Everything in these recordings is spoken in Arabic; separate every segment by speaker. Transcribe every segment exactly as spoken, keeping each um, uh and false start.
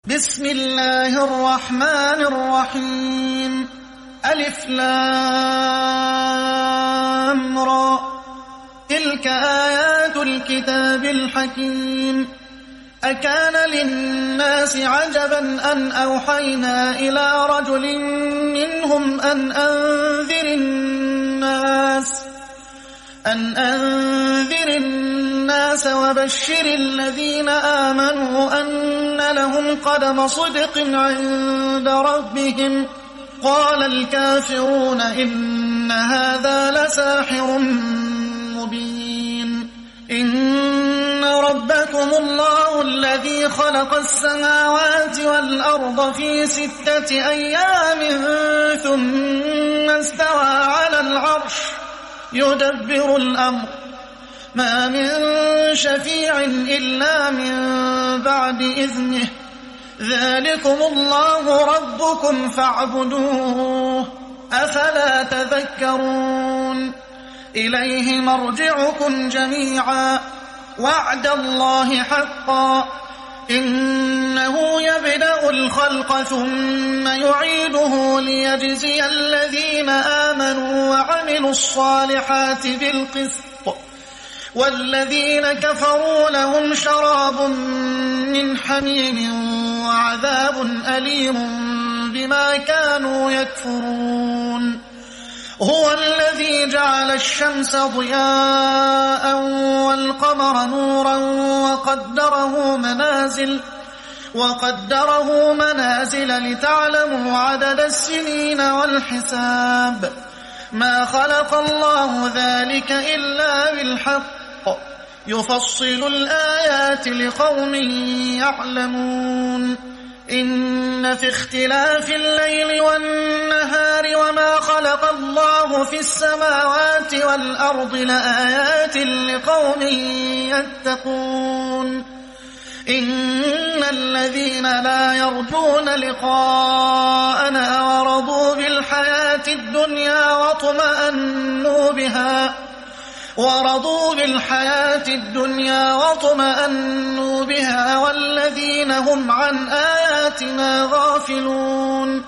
Speaker 1: بسم الله الرحمن الرحيم. ألف لام را، تلك آيات الكتاب الحكيم. أكان للناس عجبا أن أوحينا إلى رجل منهم أن أنذر الناس أن أنذر الناس وبشر الذين آمنوا أن لهم قدم صدق عند ربهم. قال الكافرون إن هذا لساحر مبين. إن ربكم الله الذي خلق السماوات والأرض في ستة أيام ثم استوى على العرش يدبر الأمر، ما من شفيع إلا من بعد إذنه. ذلكم الله ربكم فاعبدوه، أفلا تذكرون. إليه مرجعكم جميعا، وعد الله حقا. إنه يبدأ الخلق ثم يعيده ليجزي الذين آمنوا وعملوا الصالحات بالقسط، والذين كفروا لهم شراب من حميم وعذاب أليم بما كانوا يكفرون. هو الذي جعل الشمس ضياء والقمر نورا وقدره منازل وقدره منازل لتعلموا عدد السنين والحساب. ما خلق الله ذلك إلا بالحق، يفصل الآيات لقوم يعلمون. إن في اختلاف الليل والنهار وما خلق الله في السماوات والأرض لآيات لقوم يتقون. إن الذين لا يرجون لقاءنا ورضوا بالحياة الدنيا واطمأنوا بها ورضوا بالحياة الدنيا واطمأنوا بها والذين هم عن آياتنا غافلون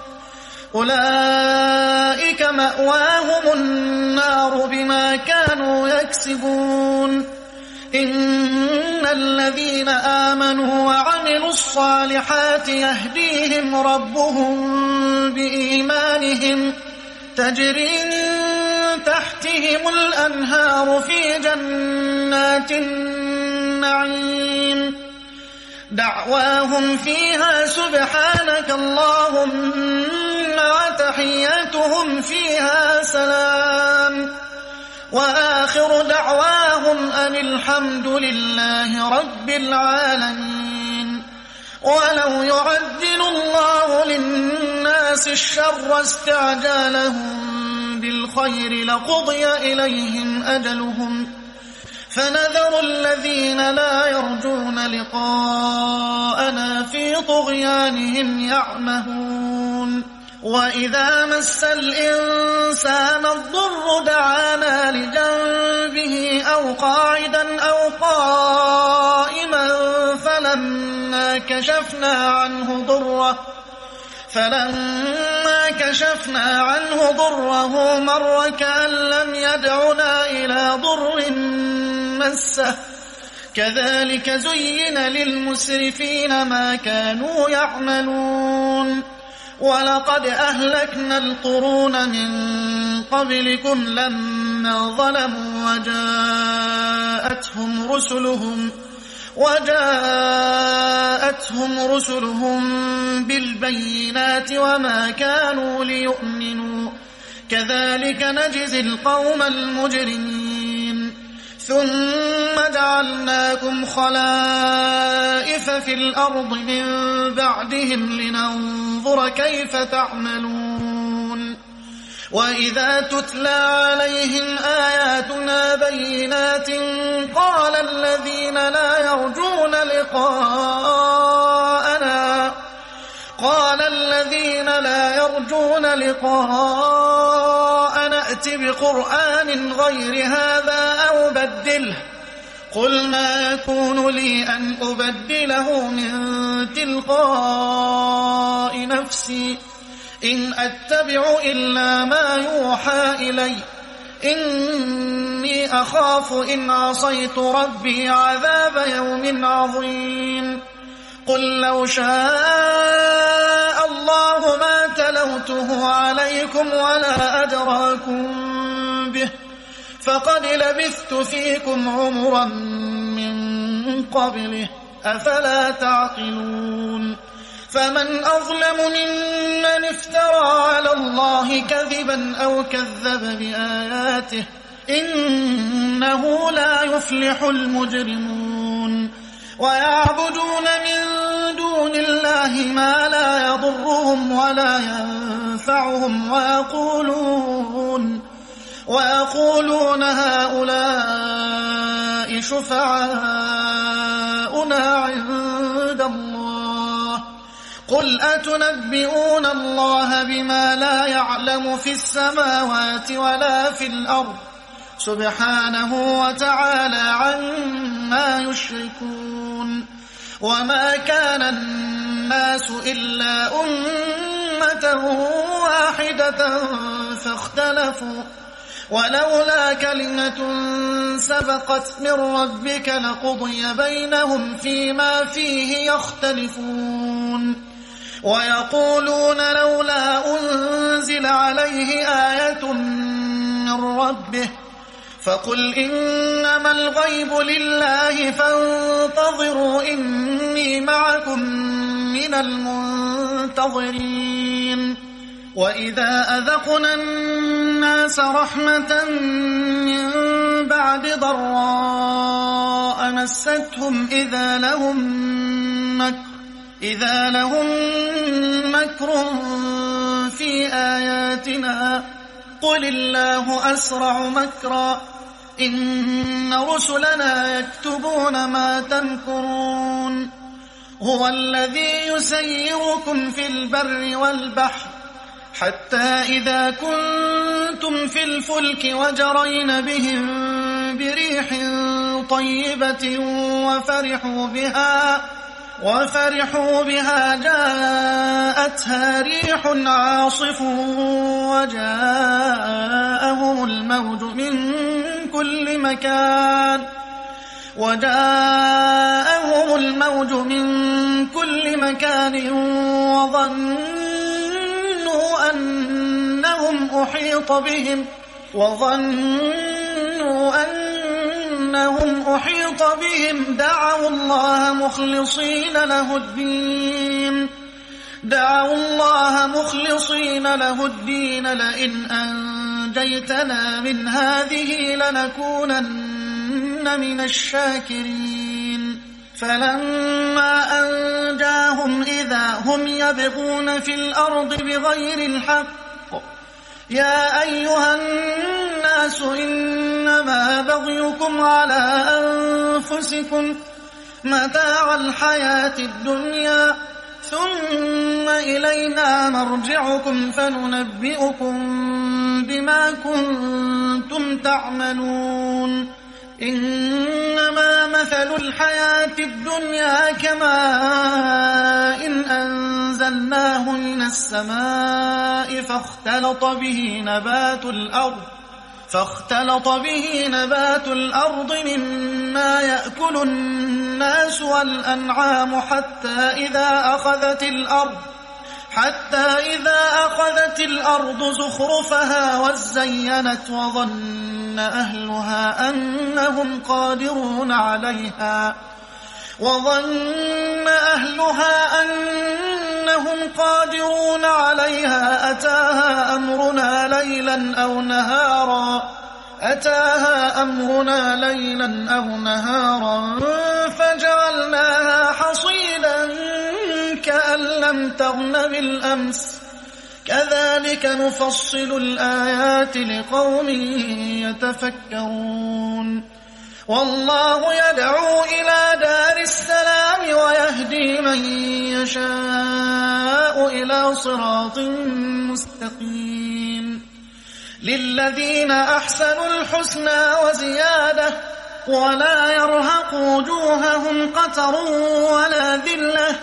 Speaker 1: أولئك مأواهم النار بما كانوا يكسبون. إن الذين آمنوا وعملوا الصالحات يهديهم ربهم بإيمانهم، تجري من تحتهم الأنهار في جنات النعيم. دعواهم فيها سبحانك اللهم وتحياتهم فيها سلام، وآخر دعواهم أن الحمد لله رب العالمين. ولو يعجل الله للناس الشر استعجالهم بالخير لقضي إليهم أجلهم، فنذر الذين لا يرجون لقاءنا في طغيانهم يعمهون. وإذا مس الإنسان الضر دعانا لجنبه أو قاعدا أو قائما فلما كشفنا عنه ضره فلما كشفنا عنه ضره مر كأن لم يدعنا إلى ضر مسه. كذلك زين للمسرفين ما كانوا يعملون. ولقد أهلكنا القرون من قبلكم لما ظلموا وجاءتهم رسلهم وجاءتهم رسلهم بالبينات وما كانوا ليؤمنوا، كذلك نجزي القوم المجرمين. ثم جعلناكم خلائف في الأرض من بعدهم لننظر كيف تعملون. وإذا تتلى عليهم آياتنا بينات قال الذين لا يرجون لقاءنا قال الذين لا يرجون لقاءنا ائت بقرآن غير هذا أو بدله قل ما يكون لي أن أبدله من تلقاء نفسي إن أتبع إلا ما يوحى إلي إني أخاف إن عصيت ربي عذاب يوم عظيم قل لو شاء الله ما تلوته عليكم ولا أدراكم به فقد لبثت فيكم عمرا من قبله أفلا تعقلون فمن أظلم ممن افترى على الله كذبا أو كذب بآياته إنه لا يفلح المجرمون ويعبدون من دون الله ما لا يضرهم ولا ينفعهم ويقولون ويقولون هؤلاء شفعاؤنا عند الله قل أتنبئون الله بما لا يعلم في السماوات ولا في الأرض سبحانه وتعالى عما يشركون وما كان الناس إلا أمة واحدة فاختلفوا ولولا كلمة سبقت من ربك لقضي بينهم فيما فيه يختلفون ويقولون لولا أنزل عليه آية من ربه فقل إنما الغيب لله فانتظروا إني معكم من المنتظرين وإذا أذقنا الناس رحمة من بعد ضراء مستهم إذا لهم مكر إذا لهم مكر في آياتنا قل الله أسرع مكرا إن رسلنا يكتبون ما تمكرون هو الذي يسيركم في البر والبحر حتى إذا كنتم في الفلك وجرين بهم بريح طيبة وفرحوا بها وفرحوا بها جاءتها ريح عاصف وجاءهم الموج من كل مكان وجاءهم الموج من كل مكان وظنوا أنهم أحيط بهم وظنوا أنهم أحيط بهم دعوا الله مخلصين له الدين دعوا الله مخلصين له الدين لئن أنجيتنا من هذه لنكونن من الشاكرين فلما أنجاهم إذا هم يبغون في الأرض بغير الحق يا أيها الناس إنما بغيكم على أنفسكم متاع الحياة الدنيا ثم إلينا مرجعكم فننبئكم بما كنتم تعملون إنما مثل الحياة الدنيا كماء إن أنزلناه من السماء فاختلط به نبات الأرض فاختلط به نبات الأرض مما يأكل الناس والأنعام حتى إذا أخذت الأرض حتى إذا أخذت الأرض زخرفها وزينت وظن أهلها أنهم قادرون عليها وظن أهلها أنهم قادرون عليها أتاها أمرنا ليلا أو نهارا أتاها أمرنا ليلا أو نهارا فجعلناها حصيدا كأن لم تغن بالأمس كذلك نفصل الآيات لقوم يتفكرون والله يدعو إلى دار السلام ويهدي من يشاء إلى صراط مستقيم للذين أحسنوا الحسنى وزيادة ولا يرهق وجوههم قتر ولا ذلة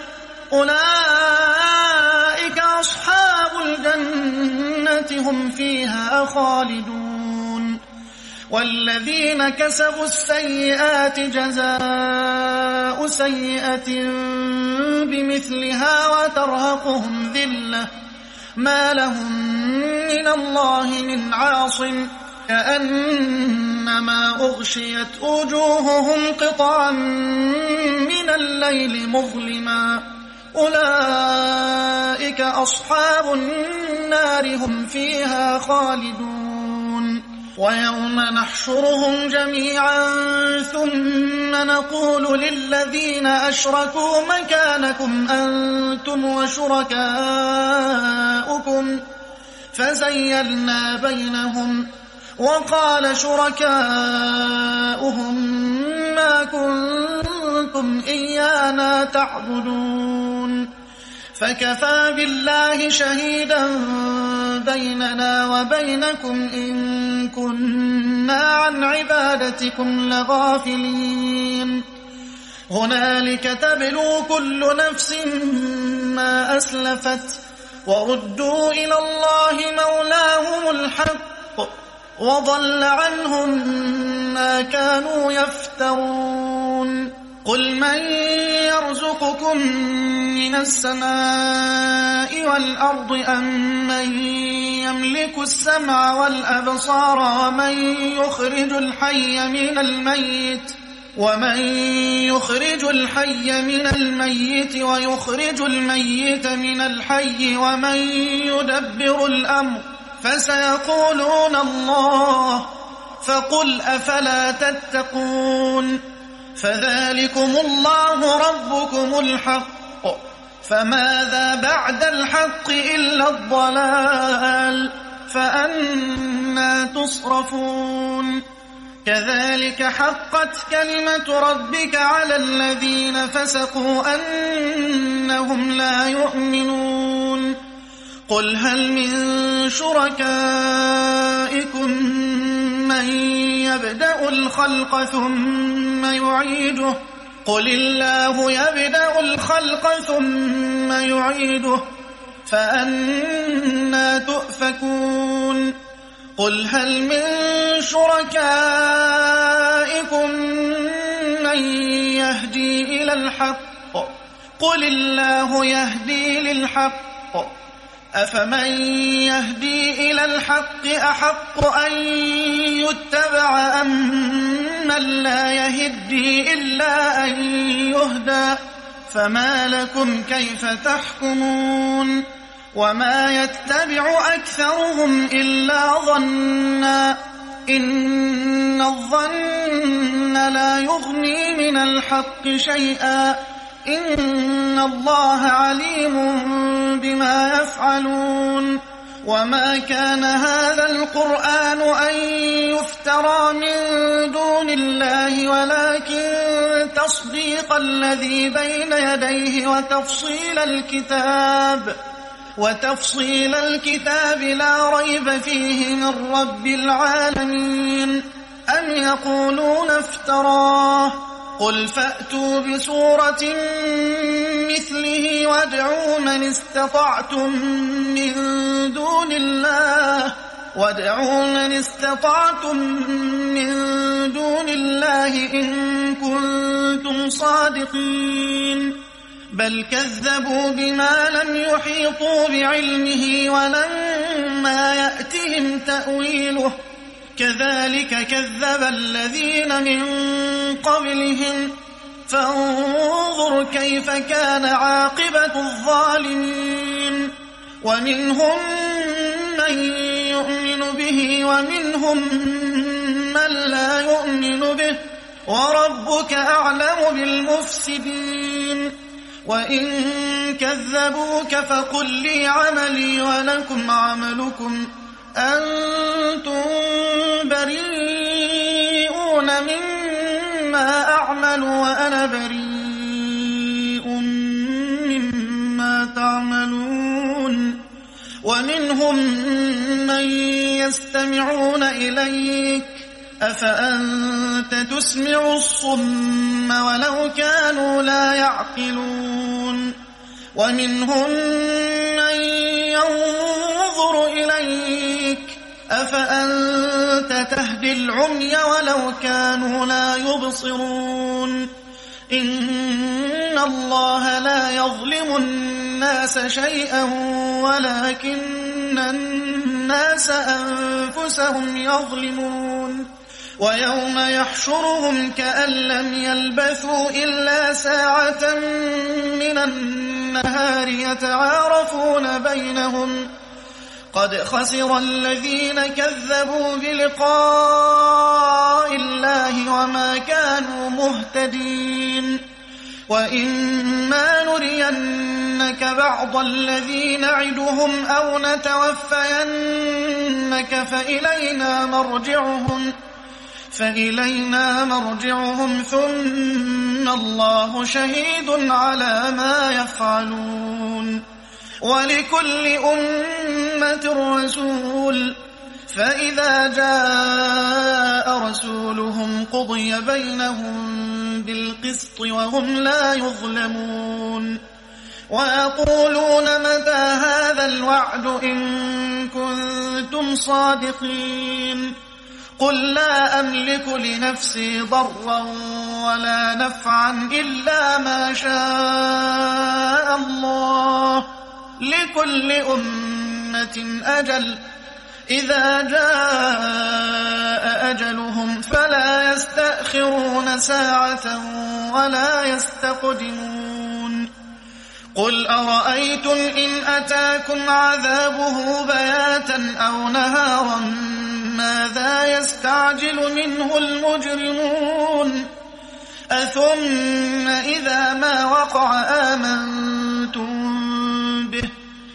Speaker 1: أولئك أصحاب الجنة هم فيها خالدون والذين كسبوا السيئات جزاء سيئة بمثلها وترهقهم ذلة ما لهم من الله من عاصم كأنما أغشيت وجوههم قطعا من الليل مظلما أولئك أصحاب النار هم فيها خالدون ويوم نحشرهم جميعا ثم نقول للذين أشركوا مكانكم أنتم وشركاؤكم فزيلنا بينهم وقال شركاؤهم ما كنتم إيانا تعبدون فكفى بالله شهيدا بيننا وبينكم إن كنا عن عبادتكم لغافلين هنالك تبلو كل نفس ما أسلفت وردوا إلى الله مولاهم الحق وضل عنهم ما كانوا يفترون قل من يرزقكم من السماء والأرض أم من يملك السمع والأبصار ومن يخرج الحي من الميت ومن يخرج الحي من الميت ويخرج الميت من الحي ومن يدبر الأمر فسيقولون الله فقل أفلا تتقون فذلكم الله ربكم الحق فماذا بعد الحق إلا الضلال فأنى تصرفون كذلك حقت كلمة ربك على الذين فسقوا أنهم لا يؤمنون قل هل من شركائكم من يبدأ الخلق ثم يعيده قل الله يبدأ الخلق ثم يعيده فأنى تؤفكون قل هل من شركائكم من يهدي إلى الحق قل الله يهدي للحق أفمن يهدي إلى الحق أحق أن يتبع أم من لا يهدي إلا أن يهدى فما لكم كيف تحكمون وما يتبع أكثرهم إلا ظنا إن الظن لا يغني من الحق شيئا إن الله عليم بما يفعلون وما كان هذا القرآن أن يفترى من دون الله ولكن تصديق الذي بين يديه وتفصيل الكتاب وتفصيل الكتاب لا ريب فيه من رب العالمين أم يقولون افتراه قل فأتوا بسورة مثله وادعوا من استطعتم من دون الله وادعوا من استطعتم من دون الله إن كنتم صادقين بل كذبوا بما لم يحيطوا بعلمه ولما يأتهم تأويله كذلك كذب الذين من قبلهم فانظر كيف كان عاقبة الظالمين ومنهم من يؤمن به ومنهم من لا يؤمن به وربك أعلم بالمفسدين وإن كذبوك فقل لي عملي ولكم عملكم أنتم بريئون مما أعمل وأنا بريء مما تعملون ومنهم من يستمعون إليك أفأنت تسمع الصم ولو كانوا لا يعقلون ومنهم من ينظر إليك أفأنت تهدي العمي ولو كانوا لا يبصرون إن الله لا يظلم الناس شيئا ولكن الناس أنفسهم يظلمون ويوم يحشرهم كأن لم يلبثوا إلا ساعة من النهار يتعارفون بينهم قد خسر الذين كذبوا بلقاء الله وما كانوا مهتدين وإما نرينك بعض الذي نعدهم أو نتوفينك فإلينا مرجعهم فإلينا مرجعهم ثم الله شهيد على ما يفعلون ولكل أمة رسول فإذا جاء رسولهم قضي بينهم بالقسط وهم لا يظلمون ويقولون متى هذا الوعد إن كنتم صادقين قل لا أملك لنفسي ضرا ولا نفعا إلا ما شاء الله لكل أمة أجل إذا جاء أجلهم فلا يستأخرون ساعة ولا يستقدمون قل أرأيتم إن أتاكم عذابه بياتا أو نهارا ماذا يستعجل منه المجرمون أثم إذا ما وقع آمنتم به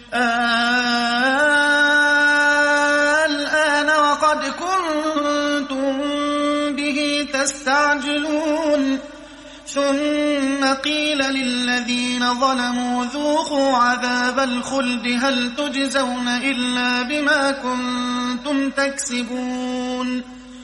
Speaker 1: الآن وقد كنتم به تستعجلون ثم قيل للذين ظلموا ذوقوا عذاب الخلد هل تجزون إلا بما كنتم تكسبون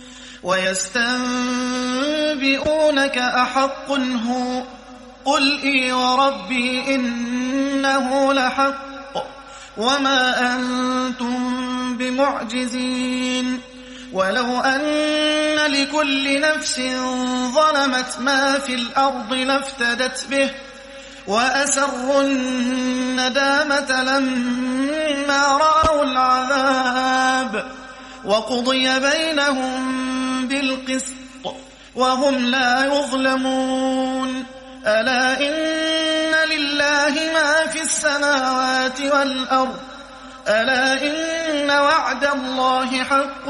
Speaker 1: ويستنبئونك أحق هو قل إي وربي إنه لحق وما أنتم بمعجزين ولو أن لكل نفس ظلمت ما في الأرض لافتدت به وأسروا الندامة لما رأوا العذاب وقضي بينهم بالقسط وهم لا يظلمون ألا إن لله ما في السماوات والأرض ألا إن وعد الله حق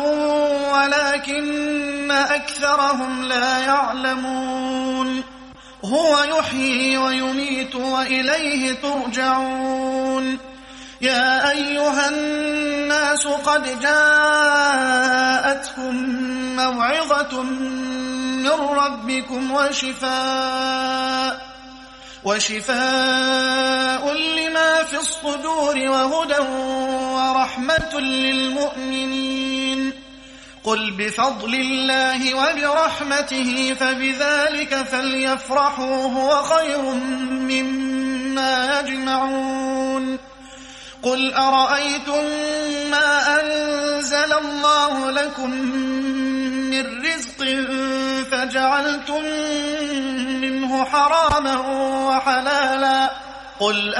Speaker 1: ولكن أكثرهم لا يعلمون هو يحيي ويميت وإليه ترجعون يا أيها الناس قد جاءتكم موعظة من ربكم وشفاء وشفاء لما في الصدور وهدى ورحمة للمؤمنين قل بفضل الله وبرحمته فبذلك فليفرحوا هو خير مما يجمعون قل أرأيتم ما أنزل الله لكم من رزق فجعلتم منه حراما وحلالا قل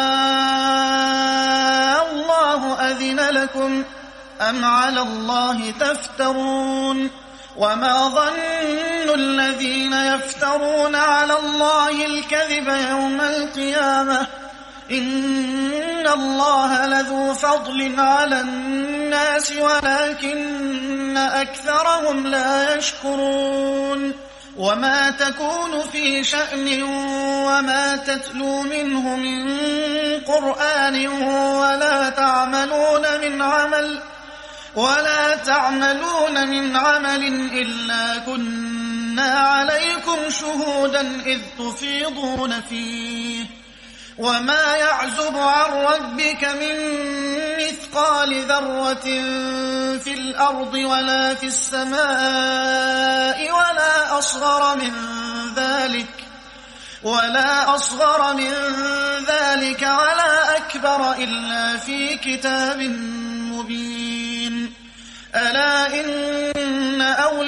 Speaker 1: آه الله أذن لكم أم على الله تفترون وما ظن الذين يفترون على الله الكذب يوم القيامة إن الله لذو فضل على الناس ولكن أكثرهم لا يشكرون وما تكون في شأن وما تتلو منه من قرآن ولا تعملون من عمل ولا تعملون من عمل إلا كنا عليكم شهودا إذ تفيضون فيه وما يعزب عن ربك من مثقال ذرة في الأرض ولا في السماء ولا أصغر من ذلك ولا أصغر من ذلك ولا أكبر إلا في كتاب مبين. ألا إن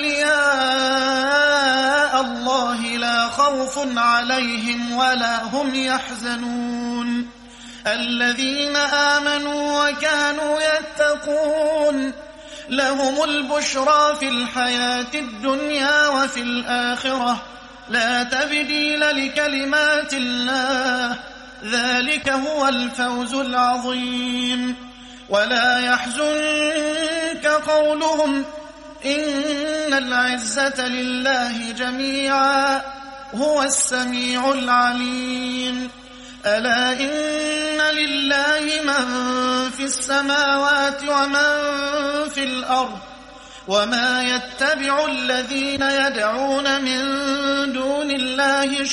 Speaker 1: أولياء الله لا خوف عليهم ولا هم يحزنون الذين آمنوا وكانوا يتقون لهم البشرى في الحياة الدنيا وفي الآخرة لا تبديل لكلمات الله ذلك هو الفوز العظيم. ولا يحزنك قولهم إن العزة لله جميعا هو السميع العليم. ألا إن لله من في السماوات ومن في الأرض وما يتبع الذين يدعون من دون الله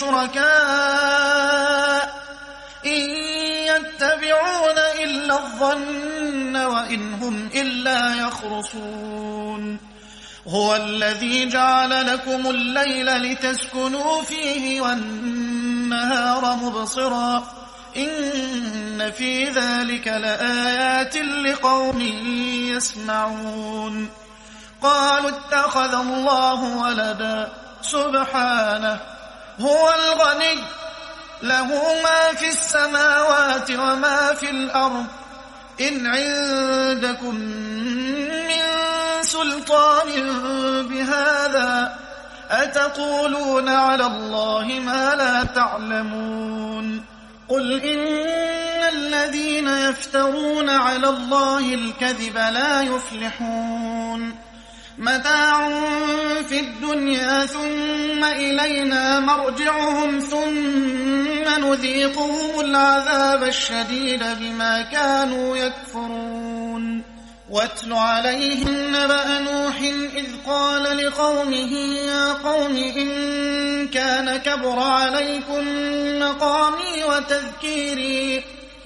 Speaker 1: شركاء إن يتبعون إلا الظن وإن هم إلا يخرصون. هو الذي جعل لكم الليل لتسكنوا فيه والنهار مبصرا إن في ذلك لآيات لقوم يسمعون. قالوا اتخذ الله ولدا سبحانه هو الغني له ما في السماوات وما في الأرض إن عندكم من سلطان بهذا أتقولون على الله ما لا تعلمون. قل إن الذين يفترون على الله الكذب لا يفلحون متاع في الدنيا ثم إلينا مرجعهم ثم نذيقهم العذاب الشديد بما كانوا يكفرون. واتل عليهم نبأ نوح إذ قال لقومه يا قوم إن كان كبر عليكم مقامي وتذكيري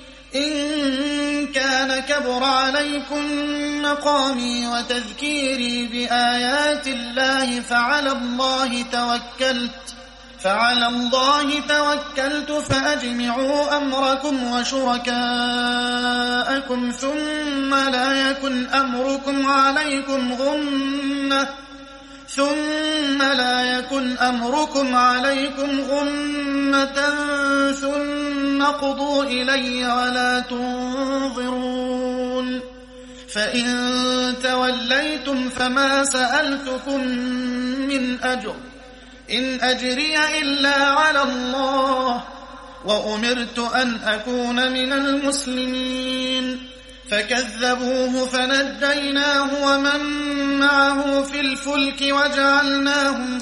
Speaker 1: إن كان كبر عليكم مقامي وتذكيري بآيات الله فعلى الله توكلت فعلى الله توكلت فأجمعوا أمركم وشركاءكم ثم لا يكن أمركم عليكم غمة ثم لا يكن أمركم عليكم غمة ثم قضوا إلي ولا تنظرون. فإن توليتم فما سألتكم من أجر إن أجري إلا على الله وأمرت أن أكون من المسلمين. فكذبوه فنجيناه ومن معه في الفلك وجعلناهم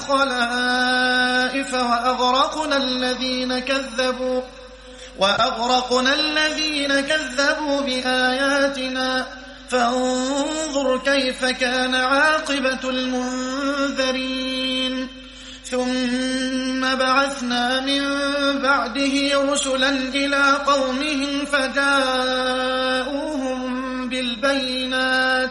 Speaker 1: خلائف وأغرقنا الذين كذبوا وأغرقنا الذين كذبوا بآياتنا فانظر كيف كان عاقبة المنذرين. ثم بعثنا من بعده رسلا إلى قومهم فجاءوهم بالبينات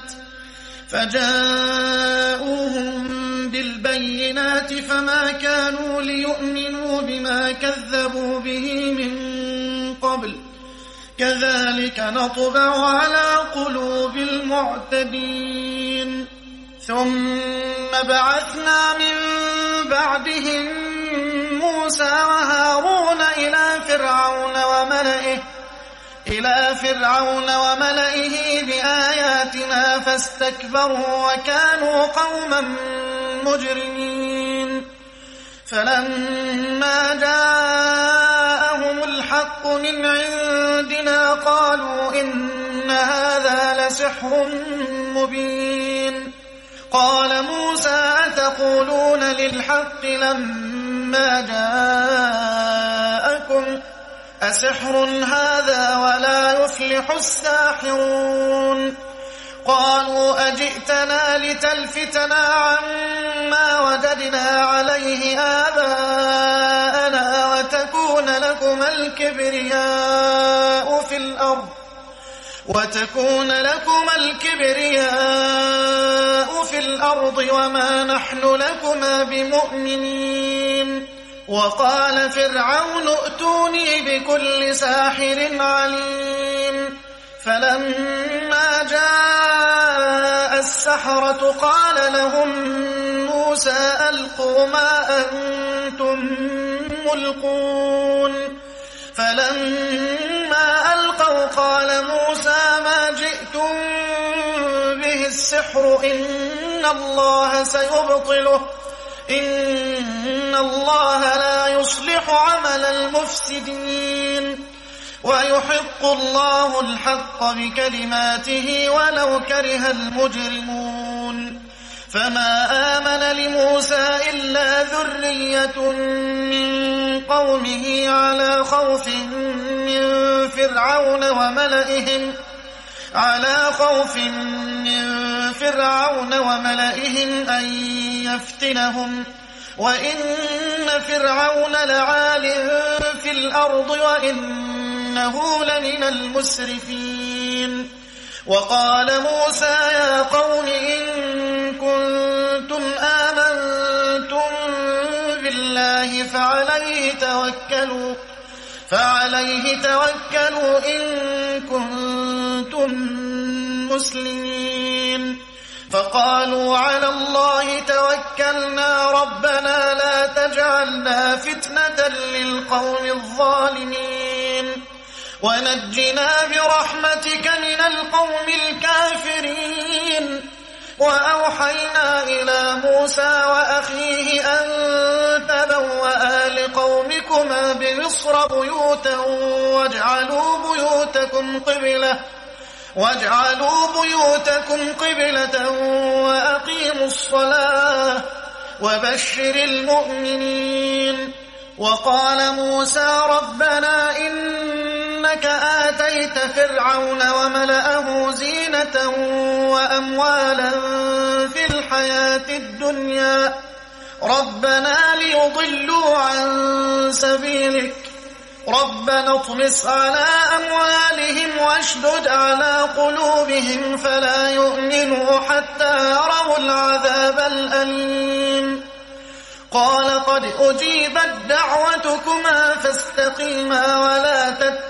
Speaker 1: فجاءوهم بالبينات فما كانوا ليؤمنوا بما كذبوا به من قبل كذلك نطبع على قلوب المعتدين. ثم بعثنا من بعدهم موسى وهارون إلى فرعون وملئه إلى فرعون وملئه بآياتنا فاستكبروا وكانوا قوما مجرمين. فلما جاءهم الحق من عندنا قالوا إن هذا لسحر مبين. قال موسى أتقولون للحق لما جاءكم أسحر هذا ولا يفلح الساحرون. قالوا أجئتنا لتلفتنا عما وجدنا عليه آباءنا وتكون لكما الكبرياء في الأرض وتكون لكما الكبرياء في الأرض وما نحن لكما بمؤمنين وقال فرعون ائتوني بكل ساحر عليم فلما جاء السحرة قال لهم موسى ألقوا ما أنتم ملقون فلما ألقوا قال موسى ما جئتم به السحر إن الله سيبطله إن الله لا يصلح عمل المفسدين ويحق الله الحق بكلماته ولو كره المجرمون فما آمن لموسى إلا ذرية من قومه على خوف من فرعون وملئهم على خوف من فرعون وملئهم أن يفتنهم وإن فرعون لعال في الأرض وإنه لمن المسرفين وقال موسى يا قوم إن كنتم آمنتم بالله فعليه توكلوا فعليه توكلوا إن كنتم مسلمين فقالوا على الله توكلنا ربنا لا تجعلنا فتنة للقوم الظالمين ونجنا برحمتك من القوم الكافرين وأوحينا إلى موسى وأخيه أن تبوأ لقومكما بمصر بيوتا واجعلوا بيوتكم قبلة واجعلوا بيوتكم قبلة وأقيموا الصلاة وبشر المؤمنين وقال موسى ربنا إنك آتيت فرعون وملأه زينة وأموالا في الحياة الدنيا ربنا ليضلوا عن سبيلك ربنا اطمس على أموالهم واشدد على قلوبهم فلا يؤمنوا حتى يروا العذاب الأليم قال قد أجيبت دعوتكما فاستقيما ولا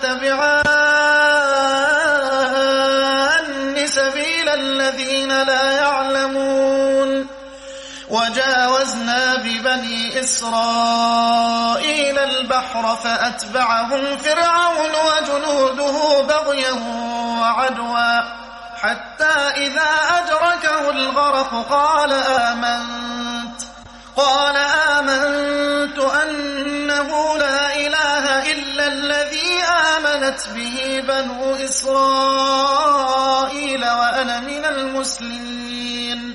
Speaker 1: تتبعان سبيل الذين لا يعلمون وجاوزنا ببني إسرائيل البحر فأتبعهم فرعون وجنوده بغيا وعدوا حتى إذا أدركه الغرق قال آمنت قال آمنت أنه لا إله إلا الذي آمنت به بنو إسرائيل وأنا من المسلمين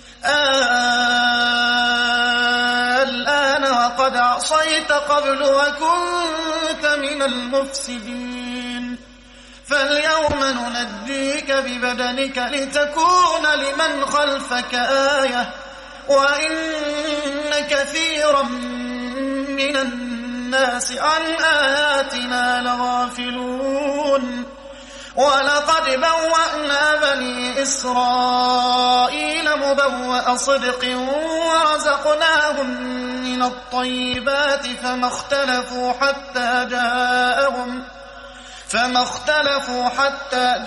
Speaker 1: الآن وقد عصيت قبل وكنت من المفسدين فاليوم ننجيك ببدنك لتكون لمن خلفك آية وإن كثيرا من الناس عن آياتنا لغافلون ولقد بوأنا بني إسرائيل مبوأ صدق ورزقناهم من الطيبات فما اختلفوا حتى جاءهم فما اختلفوا حتى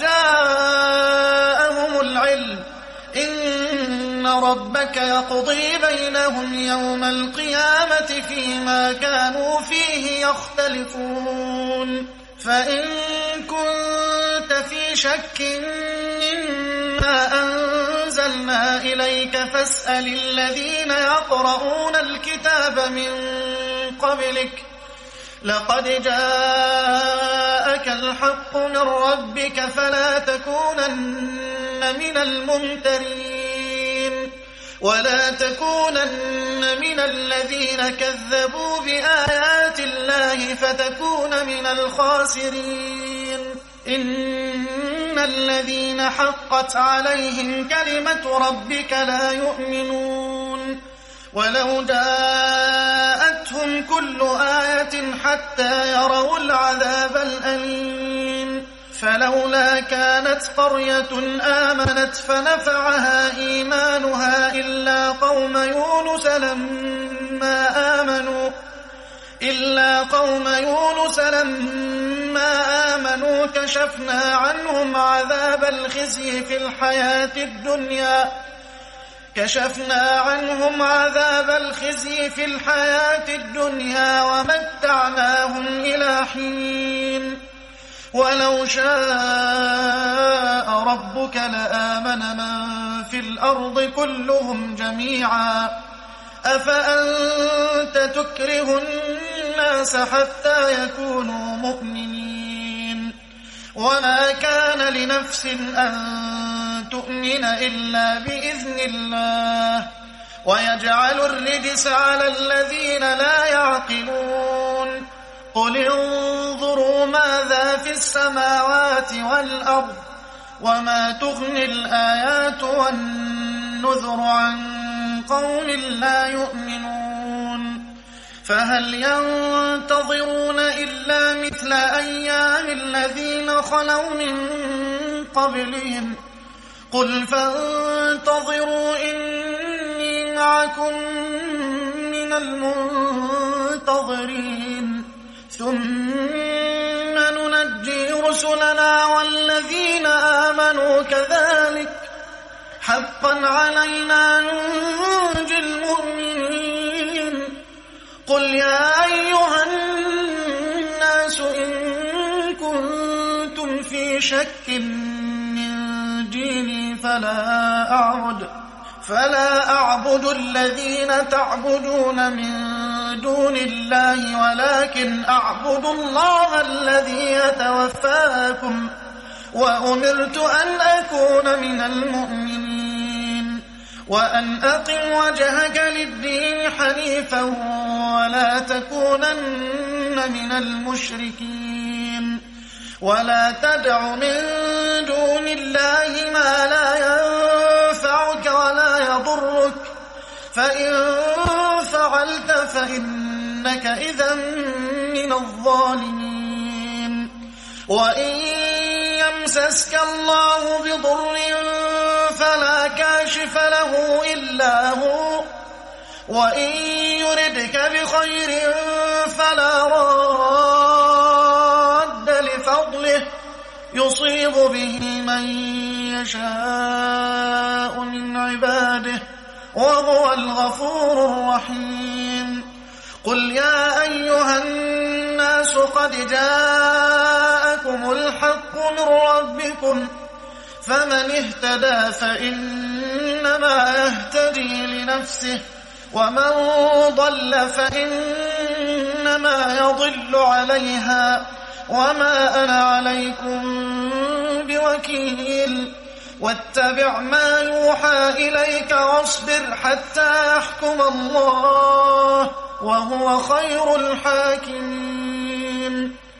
Speaker 1: جاءهم العلم إن ربك يقضي بينهم يوم القيامة فيما كانوا فيه يختلفون فإن كنت في شك مما أنزلنا إليك فاسأل الذين يقرؤون الكتاب من قبلك لقد جاءك الحق من ربك فلا تكونن من الممترين ولا تكونن من الذين كذبوا بآيات الله فتكون من الخاسرين إن الذين حقت عليهم كلمة ربك لا يؤمنون ولو جاءتهم كل آية حتى يروا العذاب الأليم فلولا كانت قرية آمنت فنفعها إيمانها إلا قوم يونس لما آمنوا إلا قوم يونس لما آمنوا كشفنا عنهم عذاب الخزي في الحياة الدنيا كشفنا عنهم عذاب الخزي في الحياة الدنيا ومتعناهم إلى حين ولو شاء ربك لآمن من في الأرض كلهم جميعا أفأنت تكره الناس حتى يكونوا مؤمنين وما كان لنفس أن تؤمن إلا بإذن الله ويجعل الرجس على الذين لا يعقلون قل انظروا ماذا في السماوات والأرض وما تغني الآيات والنذر عن قوم لا يؤمنون فهل ينتظرون إلا مثل أيام الذين خلوا من قبلهم قل فانتظروا إني معكم من المنتظرين ثم ننجي رسلنا والذين آمنوا كذلك حقا علينا ننجي المؤمنين قل يا أيها الناس إن كنتم في شك من ديني فلا أعبد فلا أعبد الذين تعبدون من دون الله ولكن أعبد الله الذي يتوفاكم وأمرت أن أكون من المؤمنين وأن أقم وجهك للدين حنيفا ولا تكونن من المشركين ولا تدع من دون الله ما لا ينفعك ولا يضرك فإن فعلت فإنك إذا من الظالمين وإن يمسسك الله بضر فلا كاشف له إلا هو وإن يردك بخير فلا راد لفضله يصيب به من يشاء من عباده وهو الغفور الرحيم قل يا أيها الناس قد جاءكم الحق من ربكم فمن اهتدى فإنما يهتدي لنفسه ومن ضل فإنما يضل عليها وما أنا عليكم بوكيل واتبع ما يوحى إليك واصبر حتى يحكم الله وهو خير الحاكمين